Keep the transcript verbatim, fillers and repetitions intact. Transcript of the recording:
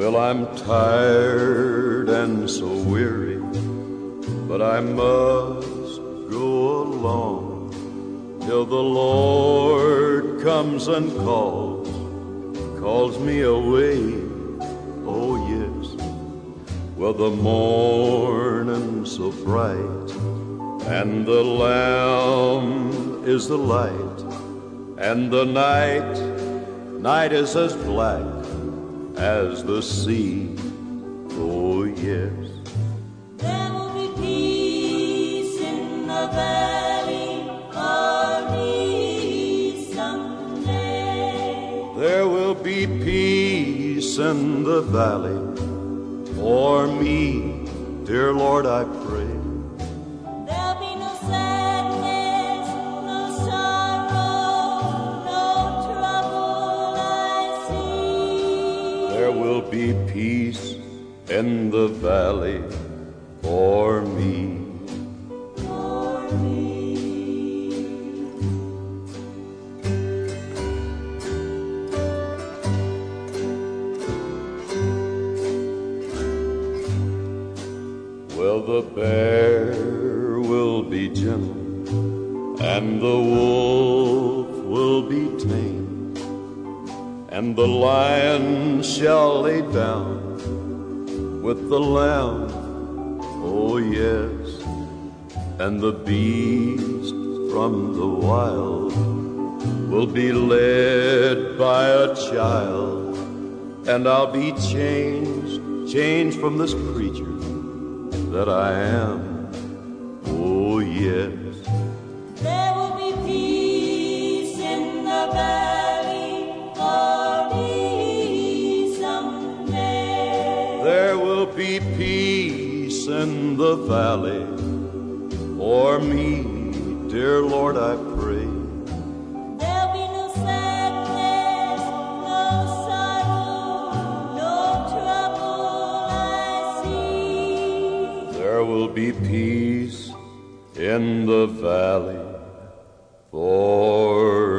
Well, I'm tired and so weary, but I must go along till the Lord comes and calls, calls me away. Oh yes. Well, the morning's so bright, and the Lamb is the light, and the night, night is as black as the sea. Oh yes. There will be peace in the valley for me someday. There will be peace in the valley for me, dear Lord, I pray. There'll be no sadness, no sorrow, no trouble I see. There will be peace in the valley for me. For me. Well, the bear will be gentle, and the wolf will be tame, and the lion shall lay down with the lamb, oh yes, and the beast from the wild will be led by a child, and I'll be changed, changed from this creature that I am, oh yes. There will be peace in the valley for me someday. There will be peace in the valley for me, dear Lord, I pray. There'll be no sadness, no sorrow, no trouble I see. There will be peace in the valley for